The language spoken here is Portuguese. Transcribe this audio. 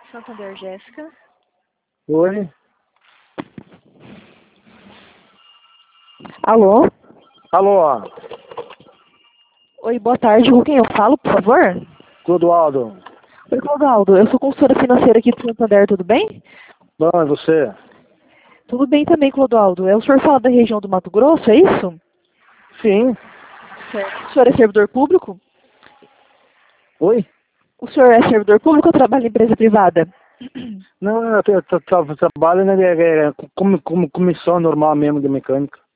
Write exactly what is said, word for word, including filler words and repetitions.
Santander, Jéssica. Oi? Alô? Alô? Oi, boa tarde. Com quem eu falo, por favor? Clodoaldo. Oi, Clodoaldo. Eu sou consultora financeira aqui do Santander, tudo bem? Bom, e você? Tudo bem também, Clodoaldo. É o senhor fala da região do Mato Grosso, é isso? Sim. Certo. O senhor é servidor público? Oi? O senhor é servidor público ou trabalha em empresa privada? Não, eu, tra- tra- tra- trabalho né, é, é, como, como comissão normal mesmo de mecânica.